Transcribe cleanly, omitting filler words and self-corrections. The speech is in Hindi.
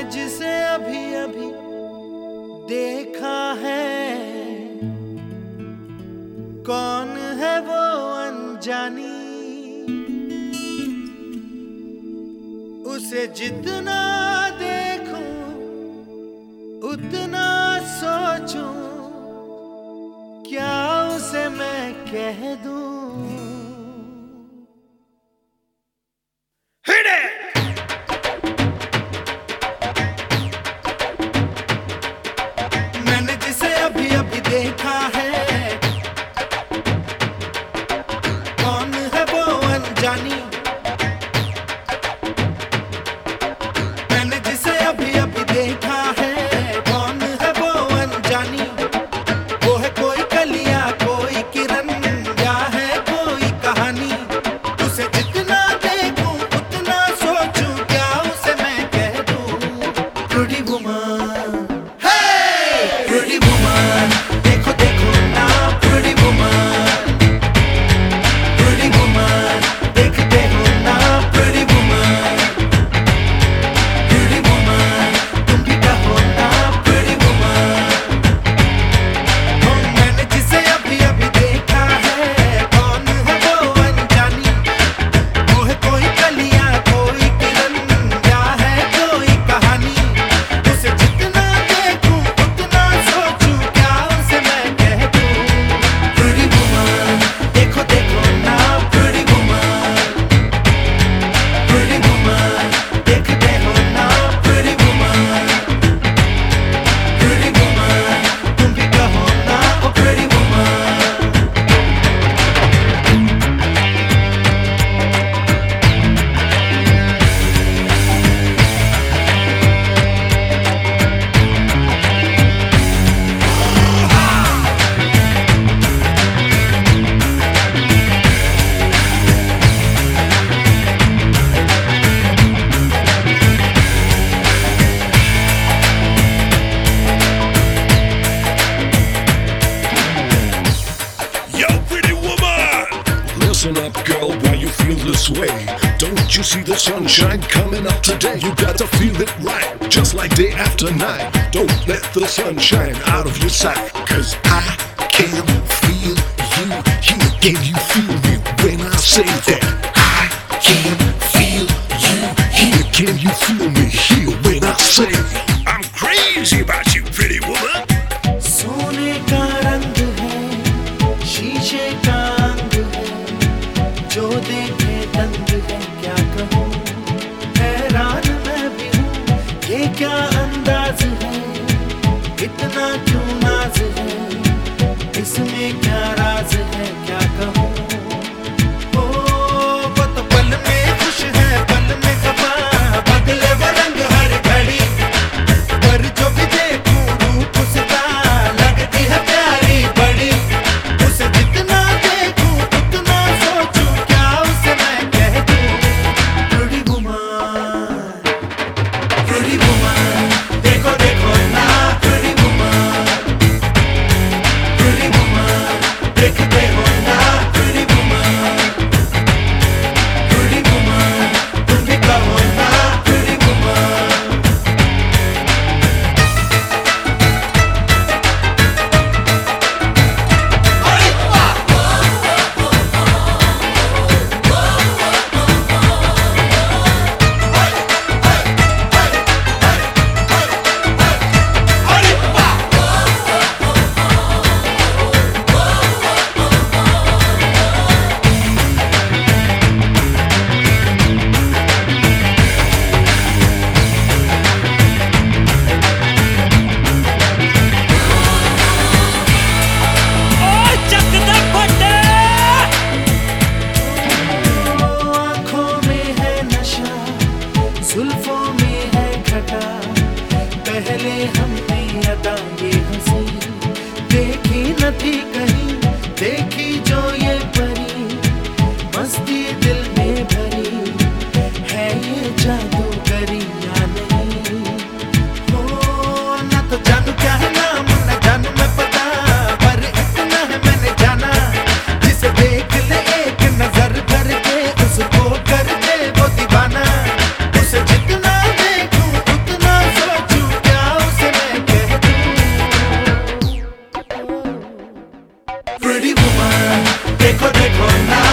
जिसे अभी अभी देखा है, कौन है वो अनजानी। उसे जितना देखूं उतना सोचूं, क्या उसे मैं कह दूं। मैंने जिसे अभी अभी देखा है, कौन है वो अनजानी। मैंने जिसे अभी अभी देखा है, कौन है वो अनजानी। वो है कोई कलियां, कोई किरण, या है कोई कहानी। उसे जितना देखूं उतना सोचूं, क्या उसे मैं कह दूं। Pretty woman, pretty woman, देखो देखो ना pretty woman, pretty woman, देखते हो ना pretty woman, pretty woman, तुम भी कहो ना pretty woman। मैंने जिसे अभी अभी देखा है, कौन है वो अनजानी। वो है कोई कलियां, कोई किरण, या है कोई कहानी। उसे जितना देखूं उतना सोचूं, क्या उसे मैं कह दूं। Pretty woman, देखो देखो ना pretty woman, pretty woman, देखते हो ना pretty woman, pretty woman, तुम भी कहो ना ओ pretty woman। Yo, pretty woman! Listen up, girl, why you feel this way? Don't you see the sunshine coming up today? You gotta feel it right, just like day after night. Don't let the sun shine out of your sight. Cause I can feel you here. Can you feel me when I say that? I can feel you here. Can you feel me here when I say I'm crazy about you, pretty woman? सोने का रंग है, शीशे का अंग है, जो देखे दंग है। क्या कहूँ, हैरान मैं भी हूँ, ये क्या अंदाज है। इतना क्यों नाज है, इसमें क्या राज है। क्या कहूँ, ओ वो तो पल में खुश है, पल में खफा, बदले वो रंग हर घड़ी। पर जो भी देखूं रूप उसका, लगती है प्यारी बड़ी। उसे जितना देखूं उतना सोचूं, क्या उसे मैं कह दूं। Pretty woman, pretty woman, pretty woman, देखो देखो ना